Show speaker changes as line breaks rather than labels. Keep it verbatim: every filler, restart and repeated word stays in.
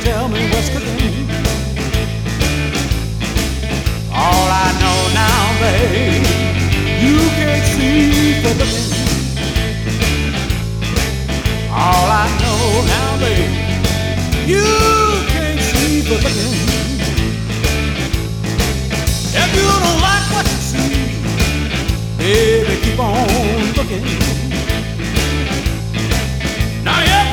tell me what's cooking. All I know now, babe, you can't see for looking. All I know now, babe, you can't see for looking. If you don't like what you see, baby, keep on looking.